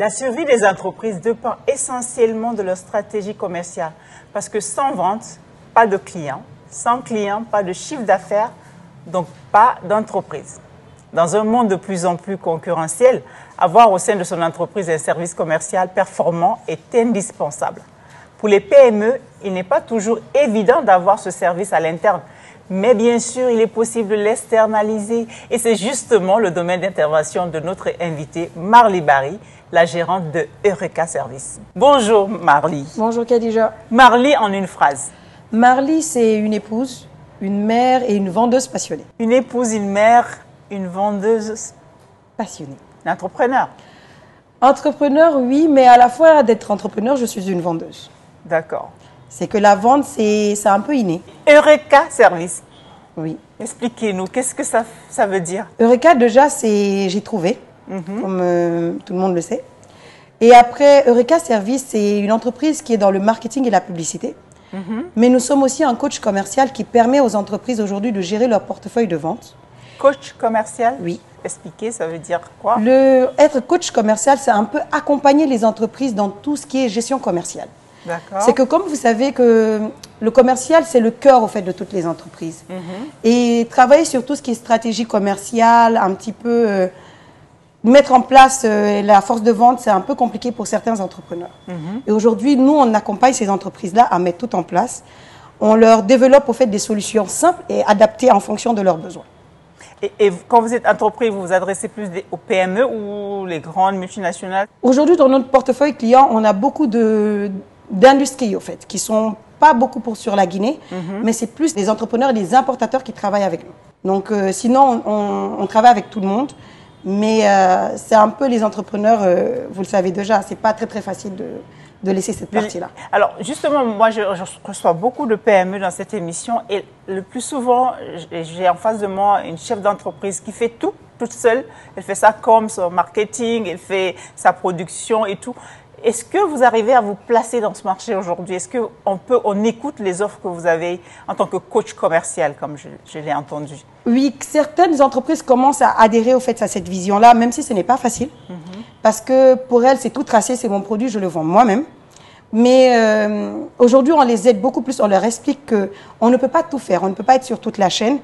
La survie des entreprises dépend essentiellement de leur stratégie commerciale. Parce que sans vente, pas de clients. Sans clients, pas de chiffre d'affaires, donc pas d'entreprise. Dans un monde de plus en plus concurrentiel, avoir au sein de son entreprise un service commercial performant est indispensable. Pour les PME, il n'est pas toujours évident d'avoir ce service à l'interne. Mais bien sûr, il est possible de l'externaliser. Et c'est justement le domaine d'intervention de notre invitée, Marly Barry, la gérante de Eureka Service. Bonjour Marly. Bonjour Khadija. Marly en une phrase. Marly, c'est une épouse, une mère et une vendeuse passionnée. Une épouse, une mère, une vendeuse Passionnée. Un entrepreneur. Entrepreneur, oui, mais à la fois d'être entrepreneur, je suis une vendeuse. D'accord. C'est que la vente, c'est un peu inné. Eureka Service. Oui. Expliquez-nous, qu'est-ce que ça veut dire? Eureka, déjà, c'est j'ai trouvé, comme tout le monde le sait. Et après, Eureka Service, c'est une entreprise qui est dans le marketing et la publicité. Mais nous sommes aussi un coach commercial qui permet aux entreprises aujourd'hui de gérer leur portefeuille de vente. Coach commercial? Oui. Expliquez, ça veut dire quoi? Être coach commercial, c'est un peu accompagner les entreprises dans tout ce qui est gestion commerciale. D'accord. C'est que comme vous savez que le commercial, c'est le cœur au fait de toutes les entreprises. Et travailler sur tout ce qui est stratégie commerciale, un petit peu mettre en place la force de vente, c'est un peu compliqué pour certains entrepreneurs. Et aujourd'hui, nous, on accompagne ces entreprises-là à mettre tout en place. On leur développe au fait des solutions simples et adaptées en fonction de leurs besoins. Et quand vous êtes entreprise, vous vous adressez plus aux PME ou les grandes multinationales? Aujourd'hui, dans notre portefeuille client, on a beaucoup d'industries, au fait, qui sont pas beaucoup sur la Guinée, mais c'est plus des entrepreneurs et des importateurs qui travaillent avec nous. Donc, sinon, on travaille avec tout le monde, mais c'est un peu les entrepreneurs, vous le savez déjà, c'est pas très, très facile de laisser cette partie-là. Alors, justement, moi, je reçois beaucoup de PME dans cette émission et le plus souvent, j'ai en face de moi une chef d'entreprise qui fait tout, toute seule. Elle fait ça comme son marketing, elle fait sa production et tout. Est-ce que vous arrivez à vous placer dans ce marché aujourd'hui? Est-ce qu'on écoute les offres que vous avez en tant que coach commercial, comme je l'ai entendu? Oui, certaines entreprises commencent à adhérer au fait à cette vision-là, même si ce n'est pas facile. Parce que pour elles, c'est tout tracé, c'est mon produit, je le vends moi-même. Mais aujourd'hui, on les aide beaucoup plus, on leur explique qu'on ne peut pas tout faire, on ne peut pas être sur toute la chaîne.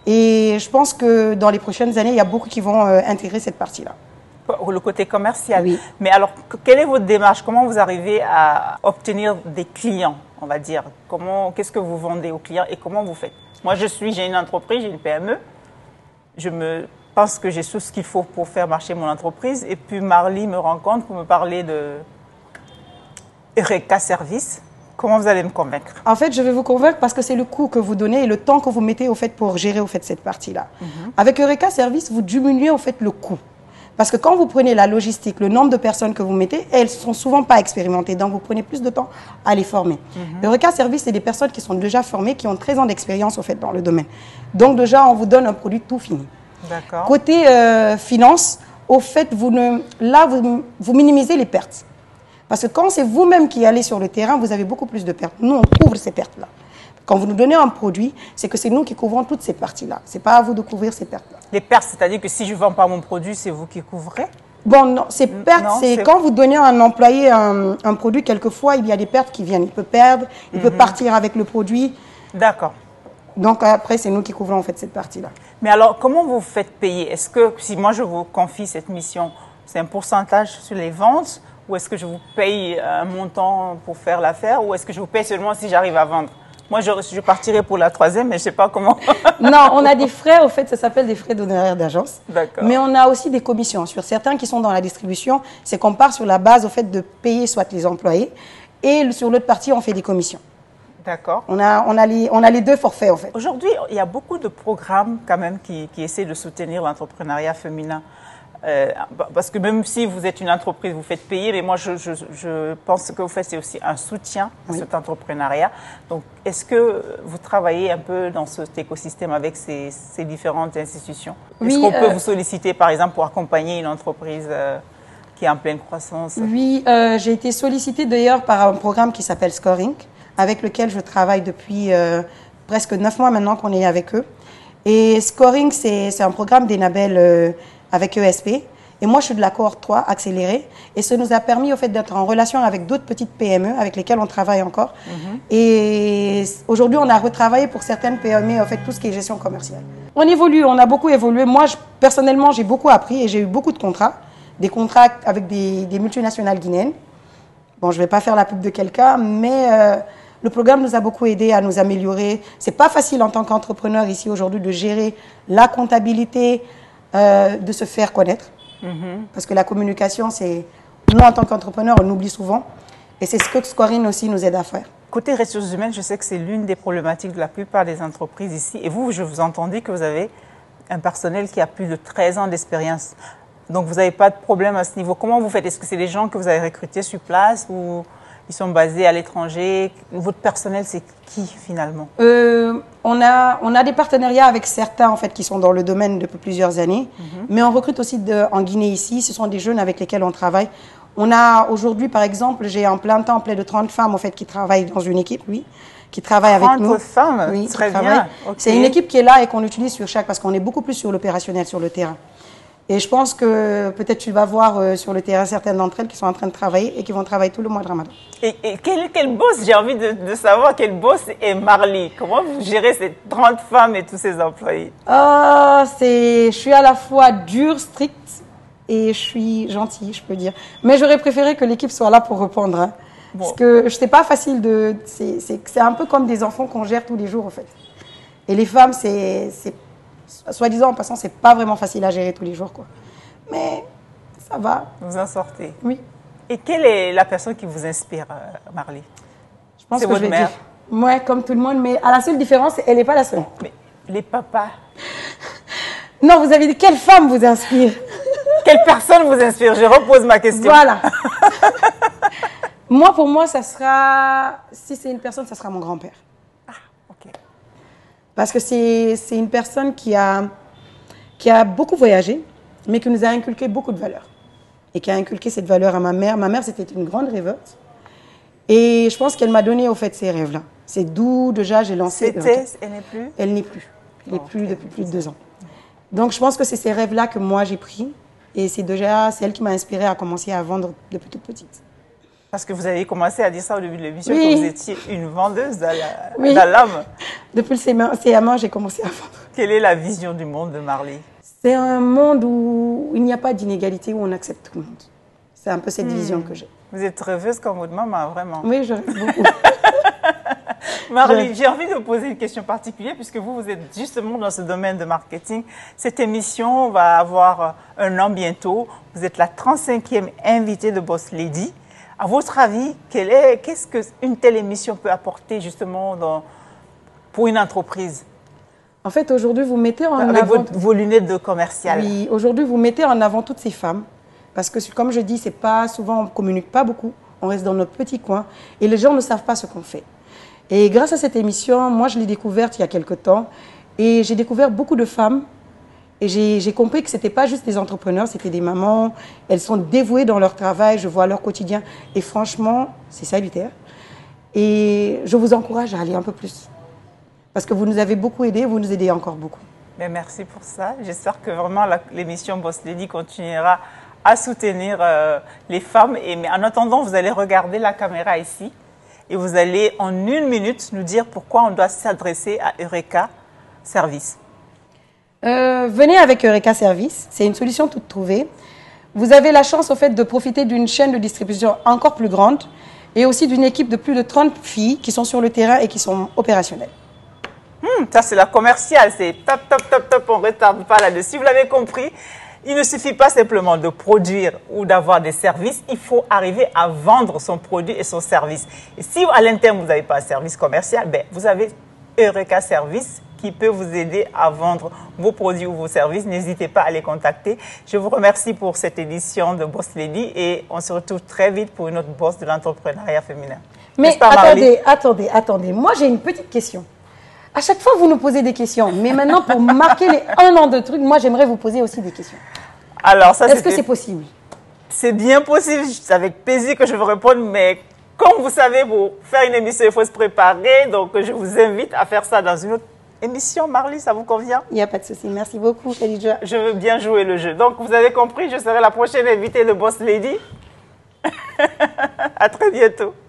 Et je pense que dans les prochaines années, il y a beaucoup qui vont intégrer cette partie-là. Le côté commercial. Oui. Mais alors, quelle est votre démarche? Comment vous arrivez à obtenir des clients, on va dire? Qu'est-ce que vous vendez aux clients et comment vous faites? Moi, j'ai une entreprise, j'ai une PME. Je pense que j'ai tout ce qu'il faut pour faire marcher mon entreprise. Et puis, Marly me rencontre pour me parler de Eureka Service. Comment vous allez me convaincre? En fait, je vais vous convaincre parce que c'est le coût que vous donnez et le temps que vous mettez au fait pour gérer au fait cette partie-là. Avec Eureka Service, vous diminuez au fait le coût. Parce que quand vous prenez la logistique, le nombre de personnes que vous mettez, elles ne sont souvent pas expérimentées. Donc, vous prenez plus de temps à les former. Eureka Service, c'est des personnes qui sont déjà formées, qui ont 13 ans d'expérience au fait dans le domaine. Donc, déjà, on vous donne un produit tout fini. D'accord. Côté finance, au fait, vous minimisez les pertes. Parce que quand c'est vous-même qui allez sur le terrain, vous avez beaucoup plus de pertes. Nous, on couvre ces pertes-là. Quand vous nous donnez un produit, c'est que c'est nous qui couvrons toutes ces parties-là. Ce n'est pas à vous de couvrir ces pertes-là. Les pertes, c'est-à-dire que si je ne vends pas mon produit, c'est vous qui couvrez? Bon, non, ces pertes, c'est quand vous donnez à un employé un produit, quelquefois, il y a des pertes qui viennent. Il peut perdre, il peut partir avec le produit. D'accord. Donc après, c'est nous qui couvrons en fait cette partie-là. Mais alors, comment vous faites payer? Est-ce que si moi je vous confie cette mission, c'est un pourcentage sur les ventes ou est-ce que je vous paye un montant pour faire l'affaire ou est-ce que je vous paye seulement si j'arrive à vendre? Moi, je partirai pour la troisième, mais je ne sais pas comment. Non, on a des frais, au fait, ça s'appelle des frais d'honoraires d'agence. D'accord. Mais on a aussi des commissions. Sur certains qui sont dans la distribution, c'est qu'on part sur la base, au fait, de payer soit les employés et sur l'autre partie, on fait des commissions. D'accord. On a les deux forfaits, en fait. Aujourd'hui, il y a beaucoup de programmes quand même qui essaient de soutenir l'entrepreneuriat féminin. Parce que même si vous êtes une entreprise, vous faites payer, mais moi je pense que vous faites c'est aussi un soutien à cet entrepreneuriat. Donc est-ce que vous travaillez un peu dans cet écosystème avec ces différentes institutions? Est-ce qu'on peut vous solliciter par exemple pour accompagner une entreprise qui est en pleine croissance? Oui, j'ai été sollicitée d'ailleurs par un programme qui s'appelle Scoring, avec lequel je travaille depuis presque 9 mois maintenant qu'on est avec eux. Et Scoring, c'est un programme d'Enabel avec ESP. Et moi, je suis de la cohorte 3 accélérée. Et ça nous a permis, au fait, d'être en relation avec d'autres petites PME avec lesquelles on travaille encore. Et aujourd'hui, on a retravaillé pour certaines PME, en fait, tout ce qui est gestion commerciale. On évolue, on a beaucoup évolué. Moi, personnellement, j'ai beaucoup appris et j'ai eu beaucoup de contrats. Des contrats avec des multinationales guinéennes. Bon, je ne vais pas faire la pub de quelqu'un, mais le programme nous a beaucoup aidé à nous améliorer. Ce n'est pas facile en tant qu'entrepreneur ici aujourd'hui de gérer la comptabilité, de se faire connaître. Parce que la communication, c'est... Nous, en tant qu'entrepreneurs, on oublie souvent. Et c'est ce que Scorine aussi nous aide à faire. Côté ressources humaines, je sais que c'est l'une des problématiques de la plupart des entreprises ici. Et vous, je vous entendais que vous avez un personnel qui a plus de 13 ans d'expérience. Donc, vous n'avez pas de problème à ce niveau. Comment vous faites? Est-ce que c'est des gens que vous avez recrutés sur place ou ils sont basés à l'étranger? Votre personnel, c'est qui finalement? On a des partenariats avec certains en fait, qui sont dans le domaine depuis plusieurs années. Mais on recrute aussi en Guinée ici. Ce sont des jeunes avec lesquels on travaille. On a aujourd'hui, par exemple, j'ai en plein temps près de 30 femmes en fait, qui travaillent dans une équipe, oui, qui travaillent avec nous. 30 femmes? Oui, très bien. Okay. C'est une équipe qui est là et qu'on utilise sur chaque, parce qu'on est beaucoup plus sur l'opérationnel, sur le terrain. Et je pense que peut-être tu vas voir sur le terrain certaines d'entre elles qui sont en train de travailler et qui vont travailler tout le mois de Ramadan. Et quel boss, j'ai envie de savoir quel boss est Marly. Comment vous gérez ces 30 femmes et tous ces employés? Je suis à la fois dure, stricte et je suis gentille, je peux dire. Mais j'aurais préféré que l'équipe soit là pour répondre. Hein. Bon. Parce que c'est pas facile de... C'est un peu comme des enfants qu'on gère tous les jours en fait. Et les femmes, soi-disant, en passant, c'est pas vraiment facile à gérer tous les jours, quoi. Mais ça va. Vous en sortez? Oui. Et quelle est la personne qui vous inspire, Marly? Je pense que votre mère. Moi, comme tout le monde, mais à la seule différence, elle n'est pas la seule. Mais les papas? Non, vous avez dit quelle femme vous inspire? Quelle personne vous inspire? Je repose ma question. Voilà. Moi, pour moi, ça sera... Si c'est une personne, ça sera mon grand-père. Parce que c'est une personne qui a beaucoup voyagé, mais qui nous a inculqué beaucoup de valeurs. Et qui a inculqué cette valeur à ma mère. Ma mère, c'était une grande rêveuse. Et je pense qu'elle m'a donné, au fait, ces rêves-là. C'est d'où, déjà, j'ai lancé... Elle n'est plus? Elle n'est plus. Elle n'est plus depuis plus de 2 ans. Donc, je pense que c'est ces rêves-là que moi, j'ai pris. Et c'est elle qui m'a inspirée à commencer à vendre depuis toute petite. Parce que vous avez commencé à dire ça au début de l'émission, que vous étiez une vendeuse dans l'âme. Depuis le CM1, j'ai commencé à vendre. Quelle est la vision du monde de Marly? C'est un monde où il n'y a pas d'inégalité, où on accepte tout le monde. C'est un peu cette vision que j'ai. Vous êtes rêveuse comme votre maman, vraiment. Oui, je rêve beaucoup. Marly, j'ai envie de vous poser une question particulière, puisque vous êtes justement dans ce domaine de marketing. Cette émission va avoir 1 an bientôt. Vous êtes la 35e invitée de Boss Lady. À votre avis, qu'est-ce qu'une telle émission peut apporter justement pour une entreprise? En fait, aujourd'hui, vous mettez en avant... Avec vos lunettes de commercial. Oui, aujourd'hui, vous mettez en avant toutes ces femmes. Parce que, comme je dis, souvent, on ne communique pas beaucoup. On reste dans notre petit coin. Et les gens ne savent pas ce qu'on fait. Et grâce à cette émission, moi, je l'ai découverte il y a quelque temps. Et j'ai découvert beaucoup de femmes. Et j'ai compris que ce n'était pas juste des entrepreneurs, c'était des mamans. Elles sont dévouées dans leur travail, je vois leur quotidien. Et franchement, c'est salutaire. Et je vous encourage à aller un peu plus. Parce que vous nous avez beaucoup aidés, vous nous aidez encore beaucoup. Mais merci pour ça. J'espère que vraiment l'émission Boss Lady continuera à soutenir les femmes. Mais en attendant, vous allez regarder la caméra ici. Et vous allez en 1 minute nous dire pourquoi on doit s'adresser à Eureka Service. Venez avec Eureka Service, c'est une solution toute trouvée. Vous avez la chance au fait de profiter d'une chaîne de distribution encore plus grande et aussi d'une équipe de plus de 30 filles qui sont sur le terrain et qui sont opérationnelles. Ça c'est la commerciale, c'est top, top, top, top, on ne retarde pas là-dessus. Vous l'avez compris, il ne suffit pas simplement de produire ou d'avoir des services, il faut arriver à vendre son produit et son service. Et si à l'interne vous n'avez pas un service commercial, vous avez Eureka Service qui peut vous aider à vendre vos produits ou vos services. N'hésitez pas à les contacter. Je vous remercie pour cette édition de Boss Lady et on se retrouve très vite pour une autre boss de l'entrepreneuriat féminin. Mais attendez. Moi, j'ai une petite question. À chaque fois, vous nous posez des questions. Mais maintenant, pour marquer les 1 an de trucs, moi, j'aimerais vous poser aussi des questions. Alors, ça, est-ce que c'est possible? C'est bien possible. C'est avec plaisir que je vous réponds, mais comme vous savez, pour faire une émission, il faut se préparer. Donc, je vous invite à faire ça dans une autre émission, Marly, ça vous convient? Il n'y a pas de souci. Merci beaucoup, Khadija. Je veux bien jouer le jeu. Donc, vous avez compris, je serai la prochaine invitée de Boss Lady. À très bientôt.